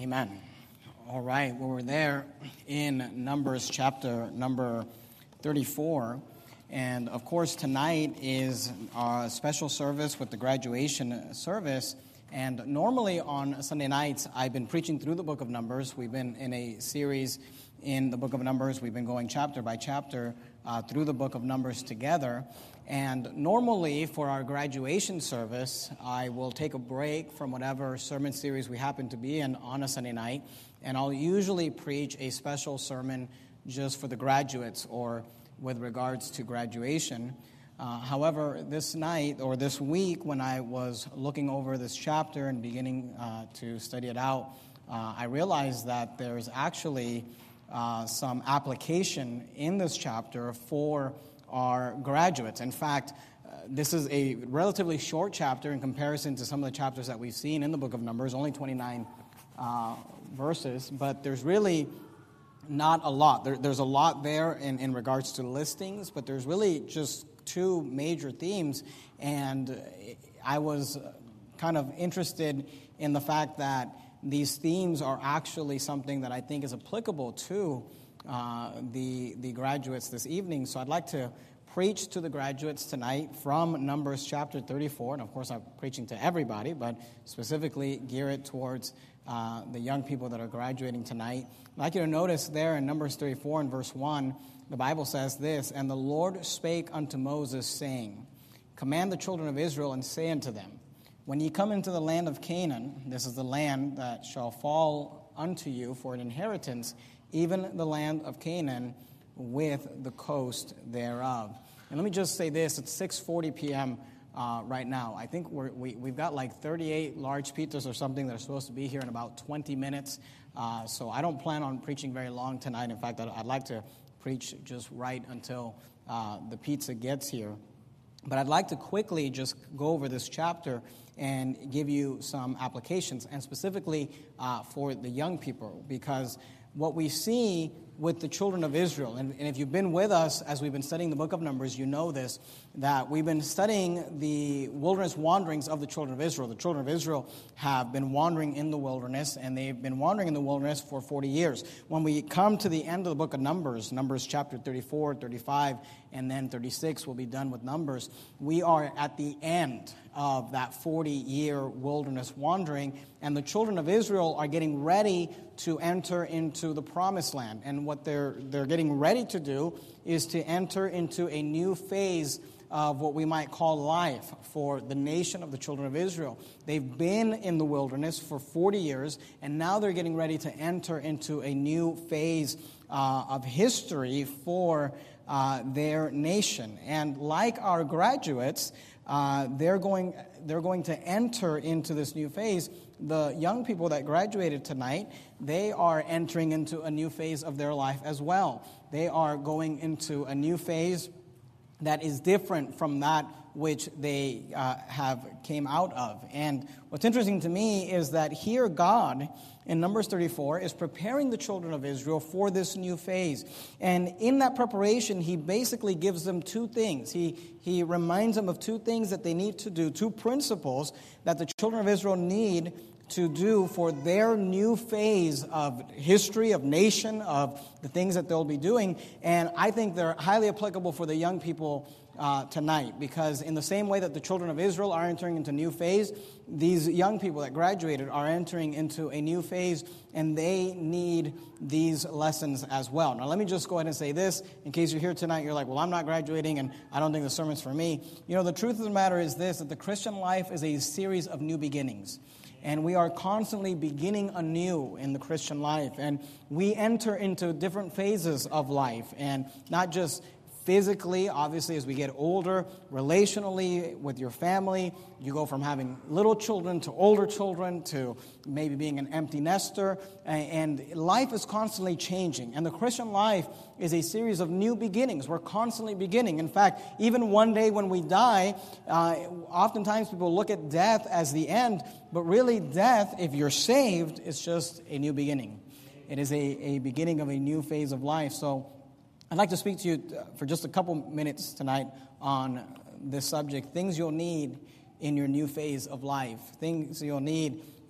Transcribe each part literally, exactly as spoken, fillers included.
Amen. All right, well, we're there in Numbers chapter number thirty-four. And, of course, tonight is our special service with the graduation service. And normally on Sunday nights, I've been preaching through the book of Numbers. We've been in a series in the book of Numbers. We've been going chapter by chapter uh, through the book of Numbers together. And normally for our graduation service, I will take a break from whatever sermon series we happen to be in on a Sunday night. And I'll usually preach a special sermon just for the graduates or with regards to graduation. Uh, however, this night or this week when I was looking over this chapter and beginning uh, to study it out, uh, I realized that there's actually uh, some application in this chapter for our graduates. In fact, uh, this is a relatively short chapter in comparison to some of the chapters that we've seen in the book of Numbers, only twenty-nine uh, verses, but there's really not a lot. There, there's a lot there in, in regards to listings, but there's really just two major themes, and I was kind of interested in the fact that these themes are actually something that I think is applicable to uh, the, the graduates this evening. So I'd like to preach to the graduates tonight from Numbers chapter thirty-four, and of course I'm preaching to everybody, but specifically gear it towards uh, the young people that are graduating tonight. I'd like you to notice there in Numbers thirty-four and verse one, the Bible says this, "And the Lord spake unto Moses, saying, Command the children of Israel, and say unto them, When ye come into the land of Canaan, this is the land that shall fall unto you for an inheritance, even the land of Canaan with the coast thereof." And let me just say this, it's six forty p.m. Uh, right now. I think we're, we, we've got like thirty-eight large pizzas or something that are supposed to be here in about twenty minutes. Uh, so I don't plan on preaching very long tonight. In fact, I'd, I'd like to preach just right until uh, the pizza gets here. But I'd like to quickly just go over this chapter and give you some applications, and specifically uh, for the young people, because what we see with the children of Israel, and, and if you've been with us as we've been studying the book of Numbers, you know this, that we've been studying the wilderness wanderings of the children of Israel. The children of Israel have been wandering in the wilderness, and they've been wandering in the wilderness for forty years. When we come to the end of the book of Numbers, Numbers chapter thirty-four, thirty-five, and then thirty-six, we'll be done with Numbers, we are at the end of that forty-year wilderness wandering, and the children of Israel are getting ready to enter into the promised land. And what they're they're getting ready to do is to enter into a new phase of what we might call life for the nation of the children of Israel. They've been in the wilderness for forty years, and now they're getting ready to enter into a new phase uh, of history for uh, their nation. And like our graduates, uh, they're going they're going to enter into this new phase. The young people that graduated tonight, they are entering into a new phase of their life as well. They are going into a new phase that is different from that which they uh, have came out of. And what's interesting to me is that here God, in Numbers thirty-four, is preparing the children of Israel for this new phase. And in that preparation, he basically gives them two things. He, he reminds them of two things that they need to do, two principles that the children of Israel need to do for their new phase of history, of nation, of the things that they'll be doing. And I think they're highly applicable for the young people uh, tonight, because in the same way that the children of Israel are entering into a new phase, these young people that graduated are entering into a new phase, and they need these lessons as well. Now, let me just go ahead and say this, in case you're here tonight, you're like, well, I'm not graduating, and I don't think the sermon's for me. You know, the truth of the matter is this, that the Christian life is a series of new beginnings. And we are constantly beginning anew in the Christian life. And we enter into different phases of life. And not just physically, obviously, as we get older, relationally with your family. You go from having little children to older children to maybe being an empty nester. And life is constantly changing. And the Christian life is a series of new beginnings. We're constantly beginning. In fact, even one day when we die, uh, oftentimes people look at death as the end. But really, death, if you're saved, is just a new beginning. It is a, a beginning of a new phase of life. So I'd like to speak to you for just a couple minutes tonight on this subject, things you'll need in your new phase of life, things you'll need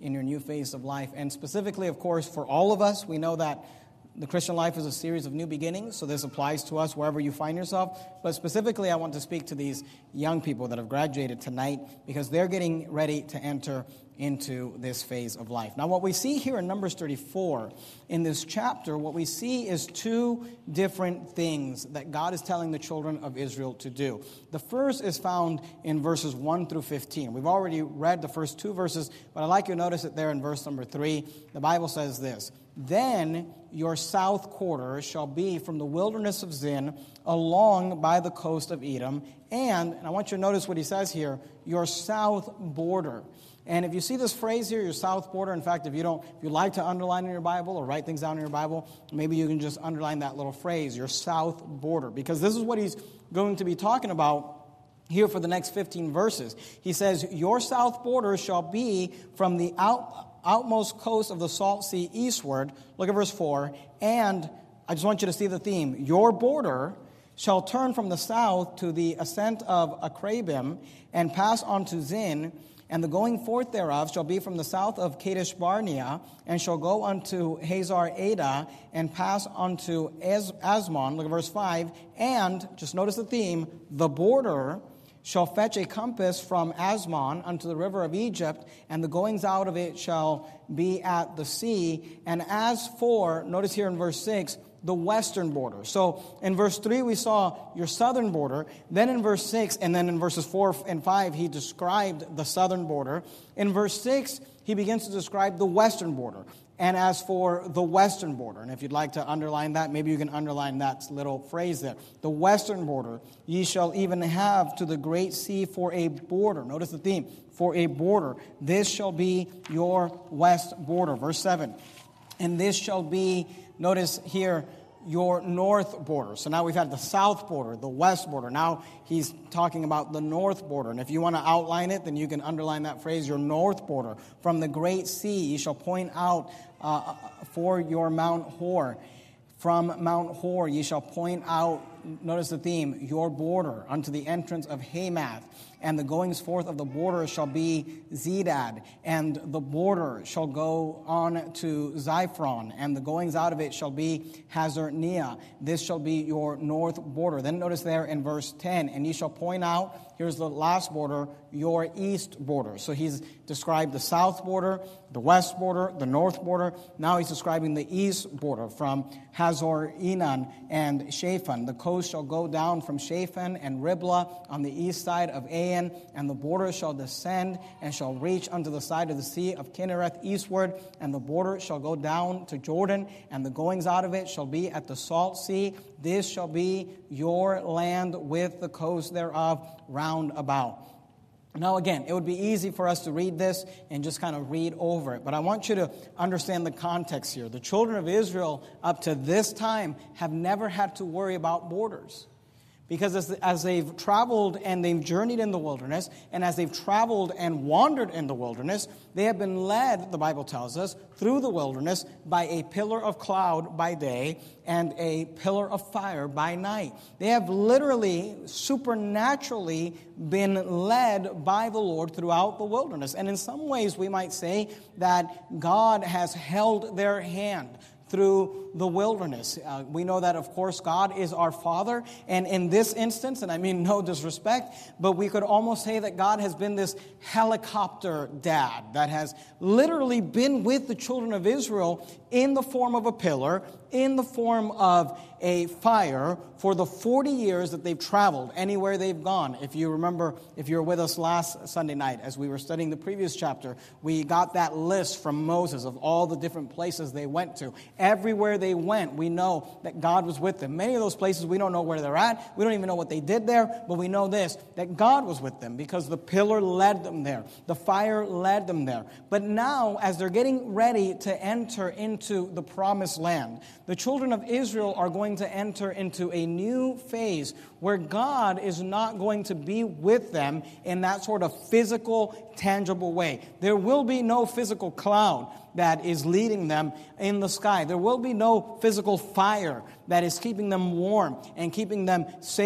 in your new phase of life. And specifically, of course, for all of us, we know that the Christian life is a series of new beginnings, so this applies to us wherever you find yourself. But specifically, I want to speak to these young people that have graduated tonight because they're getting ready to enter into this phase of life. Now, what we see here in Numbers thirty-four, in this chapter, what we see is two different things that God is telling the children of Israel to do. The first is found in verses one through fifteen. We've already read the first two verses, but I'd like you to notice it there in verse number three. The Bible says this: "Then your south quarter shall be from the wilderness of Zin along by the coast of Edom, and," and I want you to notice what he says here, "your south border." And if you see this phrase here, your south border, in fact, if you don't, if you like to underline in your Bible or write things down in your Bible, maybe you can just underline that little phrase, your south border, because this is what he's going to be talking about here for the next fifteen verses. He says, "Your south border shall be from the out, outmost coast of the Salt Sea eastward." Look at verse four. "And," I just want you to see the theme, "your border shall turn from the south to the ascent of Akrabim and pass on to Zin, and the going forth thereof shall be from the south of Kadesh Barnea, and shall go unto Hazar Ada, and pass unto Az- Asmon." Look at verse five. "And," just notice the theme, "the border shall fetch a compass from Asmon unto the river of Egypt, and the goings out of it shall be at the sea. And as for," notice here in verse six, "the western border." So in verse three, we saw your southern border. Then in verse six, and then in verses four and five, he described the southern border. In verse six, he begins to describe the western border. "And as for the western border," and if you'd like to underline that, maybe you can underline that little phrase there. "The western border, ye shall even have to the great sea for a border." Notice the theme, for a border. "This shall be your west border." Verse seven. "And this shall be," notice here, "your north border." So now we've had the south border, the west border. Now he's talking about the north border. And if you want to outline it, then you can underline that phrase, your north border. "From the great sea you shall point out uh, for your Mount Hor. From Mount Hor ye shall point out," notice the theme, "your border unto the entrance of Hamath. And the goings forth of the border shall be Zedad, and the border shall go on to Ziphron, and the goings out of it shall be Hazarneah. This shall be your north border." Then notice there in verse ten, "And ye shall point out," here's the last border, "your east border." So he's described the south border, the west border, the north border. Now he's describing the east border from Hazor Enan and Shaphan. "The coast shall go down from Shaphan and Riblah on the east side of Ain, and the border shall descend and shall reach unto the side of the sea of Kinnereth eastward, and the border shall go down to Jordan, and the goings out of it shall be at the salt sea. This shall be your land with the coast thereof round about." Now again, it would be easy for us to read this and just kind of read over it, but I want you to understand the context here. The children of Israel up to this time have never had to worry about borders. Because as, as they've traveled and they've journeyed in the wilderness, and as they've traveled and wandered in the wilderness, they have been led, the Bible tells us, through the wilderness by a pillar of cloud by day and a pillar of fire by night. They have literally, supernaturally been led by the Lord throughout the wilderness. And in some ways, we might say that God has held their hand through the wilderness. Uh, we know that, of course, God is our Father. And in this instance, and I mean no disrespect, but we could almost say that God has been this helicopter dad that has literally been with the children of Israel in the form of a pillar, in the form of a fire for the forty years that they've traveled, anywhere they've gone. If you remember, if you were with us last Sunday night as we were studying the previous chapter, we got that list from Moses of all the different places they went to. Everywhere they went, we know that God was with them. Many of those places, we don't know where they're at. We don't even know what they did there, but we know this, that God was with them because the pillar led them there. The fire led them there. But now, as they're getting ready to enter into the promised land, the children of Israel are going to enter into a new phase where God is not going to be with them in that sort of physical, tangible way. There will be no physical cloud that is leading them in the sky. There will be no physical fire that is keeping them warm and keeping them safe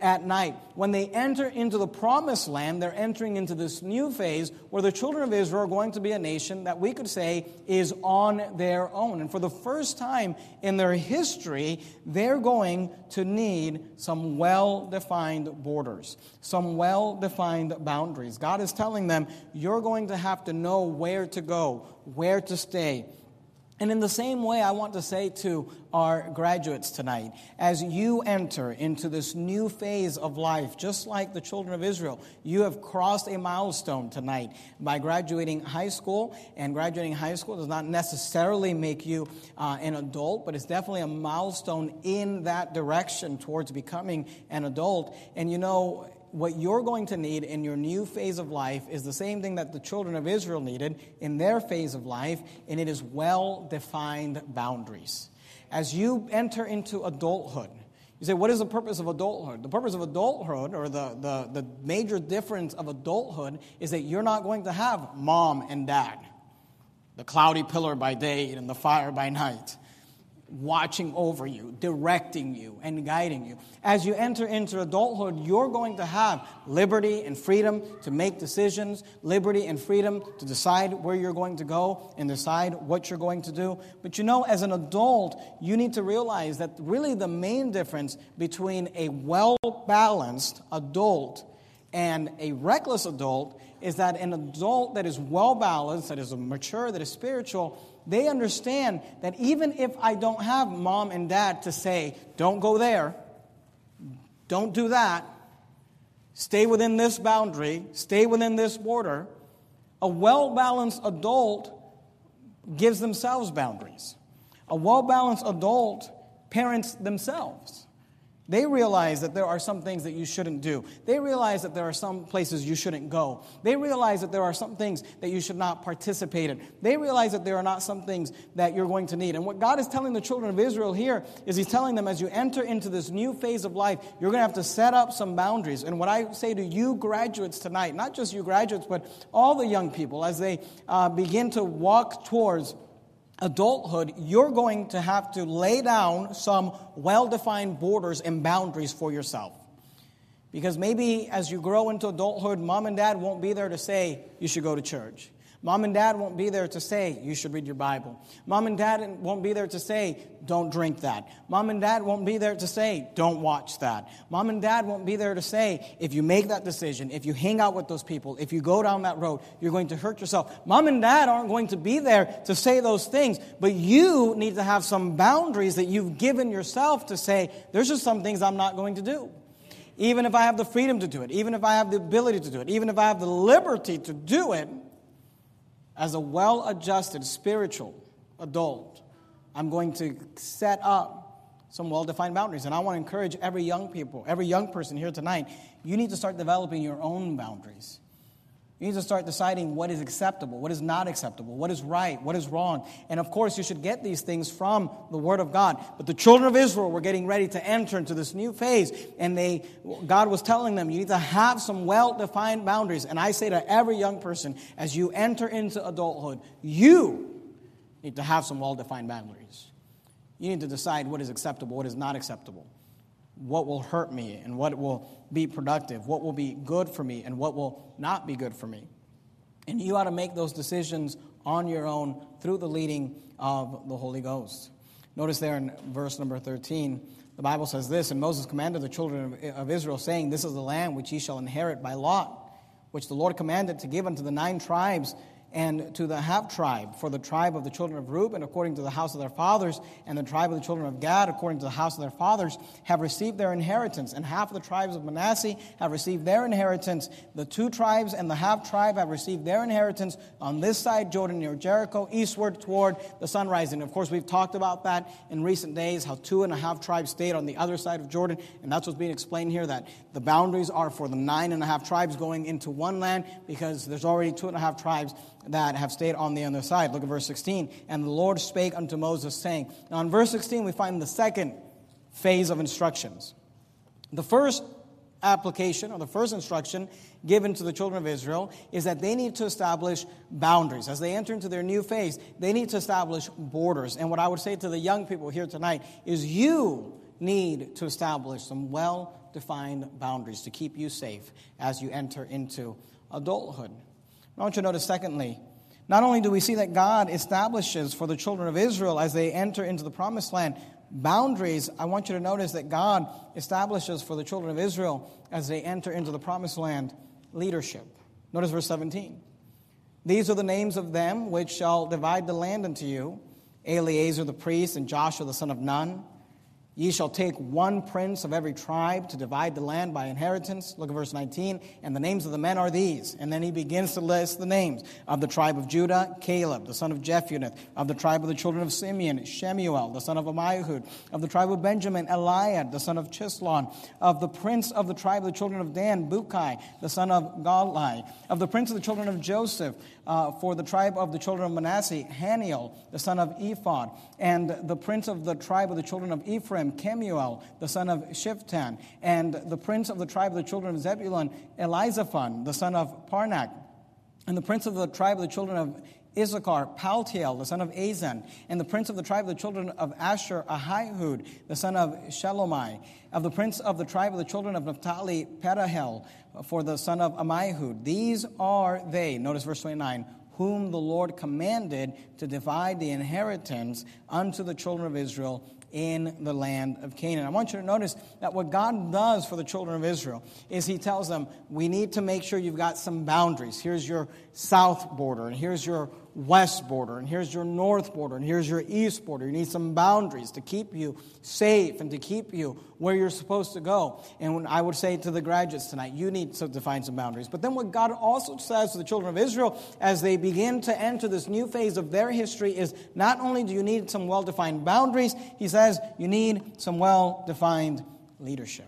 at night. When they enter into the promised land, they're entering into this new phase where the children of Israel are going to be a nation that we could say is on their own. And for the first time in their history, they're going to need some well-defined borders, some well-defined boundaries. God is telling them, you're going to have to know where to go, where to stay. And in the same way, I want to say to our graduates tonight, as you enter into this new phase of life, just like the children of Israel, you have crossed a milestone tonight by graduating high school. And graduating high school does not necessarily make you uh, an adult, but it's definitely a milestone in that direction towards becoming an adult. And you know, what you're going to need in your new phase of life is the same thing that the children of Israel needed in their phase of life, and it is well-defined boundaries. As you enter into adulthood, you say, what is the purpose of adulthood? The purpose of adulthood, or the, the, the major difference of adulthood, is that you're not going to have mom and dad, the cloudy pillar by day and the fire by night, watching over you, directing you, and guiding you. As you enter into adulthood, you're going to have liberty and freedom to make decisions, liberty and freedom to decide where you're going to go and decide what you're going to do. But you know, as an adult, you need to realize that really the main difference between a well-balanced adult and a reckless adult is that an adult that is well-balanced, that is mature, that is spiritual, they understand that even if I don't have mom and dad to say, don't go there, don't do that, stay within this boundary, stay within this border, a well-balanced adult gives themselves boundaries. A well-balanced adult parents themselves. They realize that there are some things that you shouldn't do. They realize that there are some places you shouldn't go. They realize that there are some things that you should not participate in. They realize that there are not some things that you're going to need. And what God is telling the children of Israel here is He's telling them, as you enter into this new phase of life, you're going to have to set up some boundaries. And what I say to you graduates tonight, not just you graduates, but all the young people, as they uh, begin to walk towards adulthood, you're going to have to lay down some well-defined borders and boundaries for yourself. Because maybe as you grow into adulthood, mom and dad won't be there to say you should go to church. Mom and dad won't be there to say you should read your Bible. Mom and dad won't be there to say don't drink that. Mom and dad won't be there to say don't watch that. Mom and dad won't be there to say if you make that decision, if you hang out with those people, if you go down that road, you're going to hurt yourself. Mom and dad aren't going to be there to say those things, but you need to have some boundaries that you've given yourself to say there's just some things I'm not going to do. Even if I have the freedom to do it, even if I have the ability to do it, even if I have the liberty to do it, as a well-adjusted spiritual adult, I'm going to set up some well-defined boundaries. And I want to encourage every young people, every young person here tonight, you need to start developing your own boundaries. You need to start deciding what is acceptable, what is not acceptable, what is right, what is wrong. And of course, you should get these things from the Word of God. But the children of Israel were getting ready to enter into this new phase. And they, God was telling them, you need to have some well-defined boundaries. And I say to every young person, as you enter into adulthood, you need to have some well-defined boundaries. You need to decide what is acceptable, what is not acceptable. What will hurt me and what will be productive, what will be good for me and what will not be good for me. And you ought to make those decisions on your own through the leading of the Holy Ghost. Notice there in verse number thirteen, the Bible says this, and Moses commanded the children of Israel, saying, this is the land which ye shall inherit by lot, which the Lord commanded to give unto the nine tribes and to the half tribe, for the tribe of the children of Reuben, according to the house of their fathers, and the tribe of the children of Gad, according to the house of their fathers, have received their inheritance. And half of the tribes of Manasseh have received their inheritance. The two tribes and the half tribe have received their inheritance on this side Jordan near Jericho, eastward toward the sun rising. Of course, we've talked about that in recent days, how two and a half tribes stayed on the other side of Jordan. And that's what's being explained here, that the boundaries are for the nine and a half tribes going into one land, because there's already two and a half tribes that have stayed on the other side. Look at verse sixteen. And the Lord spake unto Moses, saying. Now in verse sixteen we find the second phase of instructions. The first application, or the first instruction given to the children of Israel, is that they need to establish boundaries. As they enter into their new phase, they need to establish borders. And what I would say to the young people here tonight is you need to establish some well well-defined boundaries to keep you safe as you enter into adulthood. I want you to notice, secondly, not only do we see that God establishes for the children of Israel as they enter into the promised land boundaries, I want you to notice that God establishes for the children of Israel as they enter into the promised land leadership. Notice verse seventeen. These are the names of them which shall divide the land unto you, Eleazar the priest and Joshua the son of Nun. Ye shall take one prince of every tribe to divide the land by inheritance. Look at verse nineteen. And the names of the men are these. And then he begins to list the names. Of the tribe of Judah, Caleb, the son of Jephunneh. Of the tribe of the children of Simeon, Shemuel, the son of Ammihud. Of the tribe of Benjamin, Eliad, the son of Chislon. Of the prince of the tribe of the children of Dan, Bukai, the son of Galai. Of the prince of the children of Joseph, uh, for the tribe of the children of Manasseh, Haniel, the son of Ephod. And the prince of the tribe of the children of Ephraim, Kemuel, the son of Shiftan, and the prince of the tribe of the children of Zebulun, Elizaphan, the son of Parnak, and the prince of the tribe of the children of Issachar, Paltiel, the son of Azan, and the prince of the tribe of the children of Asher, Ahihud, the son of Shelomai, of the prince of the tribe of the children of Naphtali, Pedahel, for the son of Ammihud. These are they, notice verse twenty-nine, whom the Lord commanded to divide the inheritance unto the children of Israel in the land of Canaan. I want you to notice that what God does for the children of Israel is he tells them, we need to make sure you've got some boundaries. Here's your south border, and here's your west border, and here's your north border, and here's your east border. You need some boundaries to keep you safe and to keep you where you're supposed to go. And when I would say to the graduates tonight, you need to define some boundaries. But then what God also says to the children of Israel as they begin to enter this new phase of their history is not only do you need some well-defined boundaries, he says you need some well-defined leadership.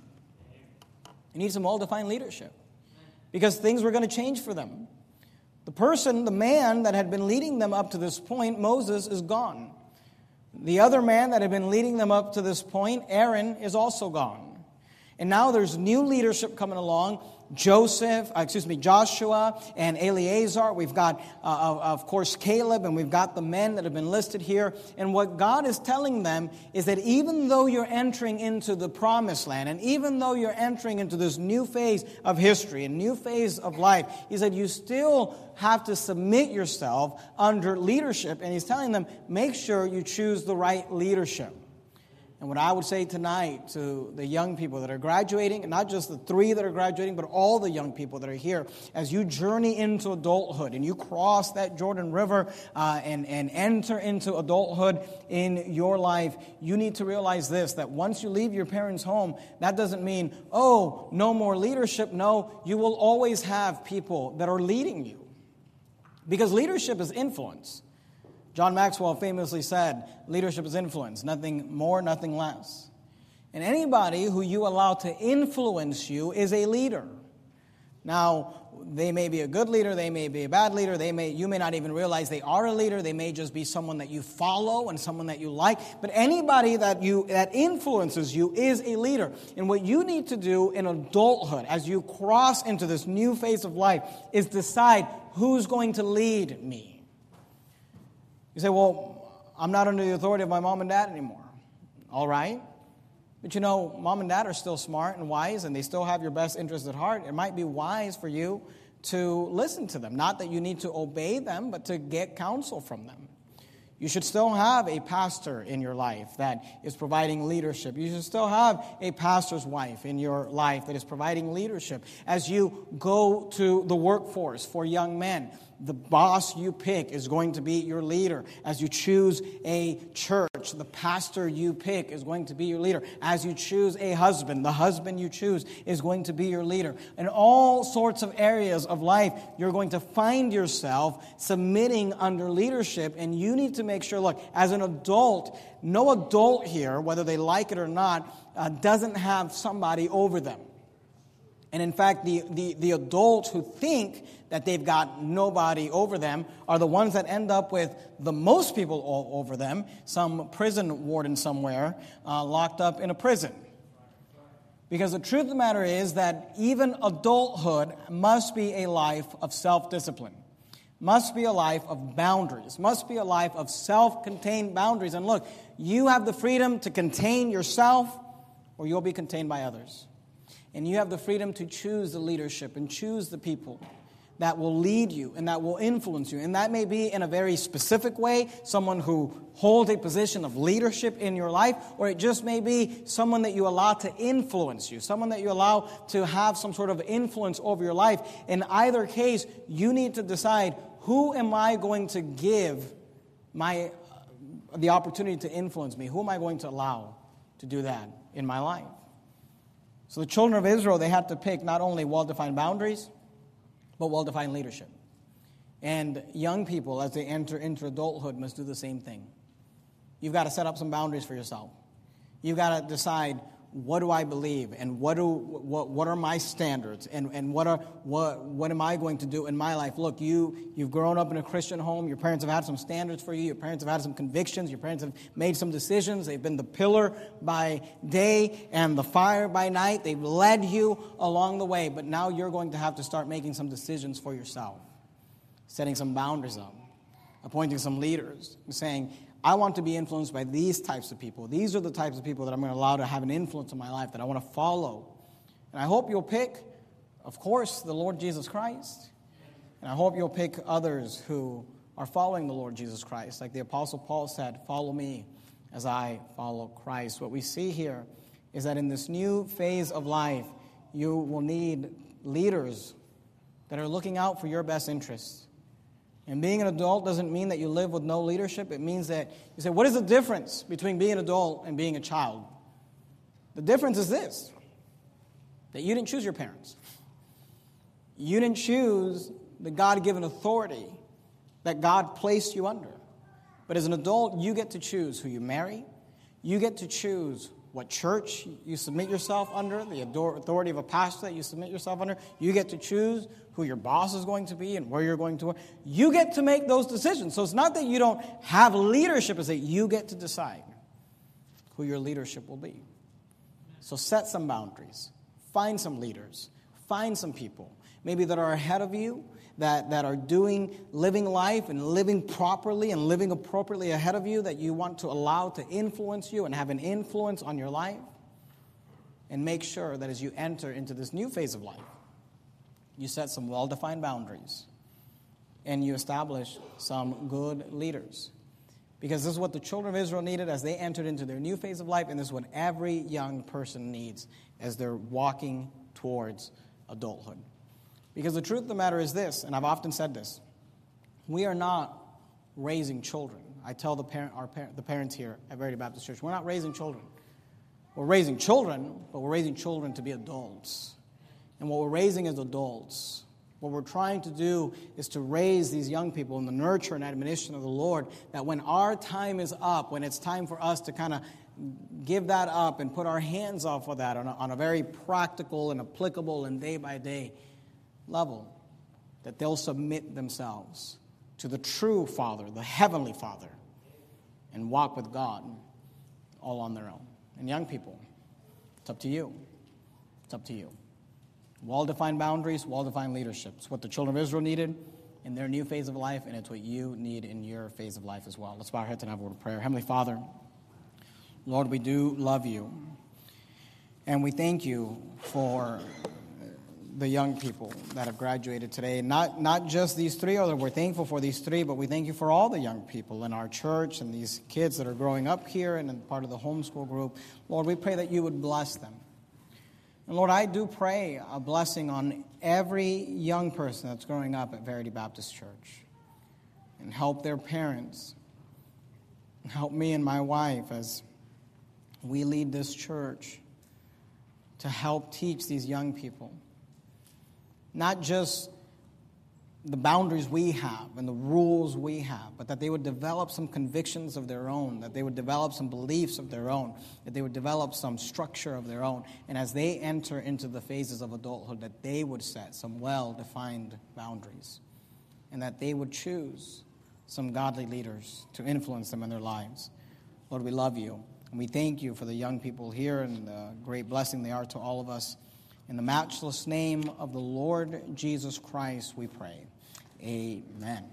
You need some well-defined leadership because things were going to change for them. The person, the man that had been leading them up to this point, Moses, is gone. The other man that had been leading them up to this point, Aaron, is also gone. And now there's new leadership coming along. Joseph, uh, excuse me, Joshua and Eleazar. We've got, uh, of course, Caleb, and we've got the men that have been listed here. And what God is telling them is that even though you're entering into the promised land, and even though you're entering into this new phase of history, a new phase of life, he said you still have to submit yourself under leadership. And he's telling them, make sure you choose the right leadership. And what I would say tonight to the young people that are graduating, and not just the three that are graduating, but all the young people that are here, as you journey into adulthood and you cross that Jordan River uh, and, and enter into adulthood in your life, you need to realize this, that once you leave your parents' home, that doesn't mean, oh, no more leadership. No, you will always have people that are leading you. Because leadership is influence. John Maxwell famously said, leadership is influence, nothing more, nothing less. And anybody who you allow to influence you is a leader. Now, they may be a good leader, they may be a bad leader, they may you may not even realize they are a leader, they may just be someone that you follow and someone that you like, but anybody that you that influences you is a leader. And what you need to do in adulthood, as you cross into this new phase of life, is decide who's going to lead me. You say, well, I'm not under the authority of my mom and dad anymore. All right. But you know, mom and dad are still smart and wise, and they still have your best interest at heart. It might be wise for you to listen to them. Not that you need to obey them, but to get counsel from them. You should still have a pastor in your life that is providing leadership. You should still have a pastor's wife in your life that is providing leadership. As you go to the workforce for young men, the boss you pick is going to be your leader. As you choose a church, the pastor you pick is going to be your leader. As you choose a husband, the husband you choose is going to be your leader. In all sorts of areas of life, you're going to find yourself submitting under leadership, and you need to make sure, look, as an adult, no adult here, whether they like it or not, uh, doesn't have somebody over them. And in fact, the, the, the adults who think that they've got nobody over them are the ones that end up with the most people all over them, some prison warden somewhere, uh, locked up in a prison. Because the truth of the matter is that even adulthood must be a life of self-discipline, must be a life of boundaries, must be a life of self-contained boundaries. And look, you have the freedom to contain yourself, or you'll be contained by others. And you have the freedom to choose the leadership and choose the people that will lead you and that will influence you. And that may be in a very specific way, someone who holds a position of leadership in your life, or it just may be someone that you allow to influence you, someone that you allow to have some sort of influence over your life. In either case, you need to decide, who am I going to give my the opportunity to influence me? Who am I going to allow to do that in my life? So the children of Israel, they had to pick not only well-defined boundaries, but well-defined leadership. And young people, as they enter into adulthood, must do the same thing. You've got to set up some boundaries for yourself. You've got to decide, what do I believe, and what do what what are my standards, and, and what are what what am I going to do in my life? Look, you you've grown up in a Christian home. Your parents have had some standards for you. Your parents have had some convictions. Your parents have made some decisions. They've been the pillar by day and the fire by night. They've led you along the way. But now you're going to have to start making some decisions for yourself, setting some boundaries up, appointing some leaders, saying, I want to be influenced by these types of people. These are the types of people that I'm going to allow to have an influence in my life, that I want to follow. And I hope you'll pick, of course, the Lord Jesus Christ. And I hope you'll pick others who are following the Lord Jesus Christ. Like the Apostle Paul said, follow me as I follow Christ. What we see here is that in this new phase of life, you will need leaders that are looking out for your best interests. And being an adult doesn't mean that you live with no leadership. It means that you say, what is the difference between being an adult and being a child? The difference is this, that you didn't choose your parents. You didn't choose the God-given authority that God placed you under. But as an adult, you get to choose who you marry. You get to choose what church you submit yourself under, the authority of a pastor that you submit yourself under. You get to choose who your boss is going to be and where you're going to work. You get to make those decisions. So it's not that you don't have leadership, it's that you get to decide who your leadership will be. So set some boundaries. Find some leaders. Find some people, maybe that are ahead of you, that, that are doing, living life and living properly and living appropriately ahead of you, that you want to allow to influence you and have an influence on your life. And make sure that as you enter into this new phase of life, you set some well-defined boundaries and you establish some good leaders. Because this is what the children of Israel needed as they entered into their new phase of life, and this is what every young person needs as they're walking towards adulthood. Because the truth of the matter is this, and I've often said this, we are not raising children. I tell the parent, our parent, the parents here at Verity Baptist Church, we're not raising children. We're raising children, but we're raising children to be adults. And what we're raising as adults, what we're trying to do is to raise these young people in the nurture and admonition of the Lord, that when our time is up, when it's time for us to kind of give that up and put our hands off of that on a, on a very practical and applicable and day-by-day level, that they'll submit themselves to the true Father, the Heavenly Father, and walk with God all on their own. And young people, it's up to you. It's up to you. Well-defined boundaries, well-defined leadership. It's what the children of Israel needed in their new phase of life, and it's what you need in your phase of life as well. Let's bow our heads and have a word of prayer. Heavenly Father, Lord, we do love you, and we thank you for the young people that have graduated today. Not not just these three, although we're thankful for these three, but we thank you for all the young people in our church and these kids that are growing up here and in part of the homeschool group. Lord, we pray that you would bless them. And Lord, I do pray a blessing on every young person that's growing up at Verity Baptist Church. And help their parents. Help me and my wife as we lead this church to help teach these young people. Not just the boundaries we have and the rules we have, but that they would develop some convictions of their own, that they would develop some beliefs of their own, that they would develop some structure of their own. And as they enter into the phases of adulthood, that they would set some well-defined boundaries, and that they would choose some godly leaders to influence them in their lives. Lord, we love you, and we thank you for the young people here and the great blessing they are to all of us. In the matchless name of the Lord Jesus Christ, we pray. Amen.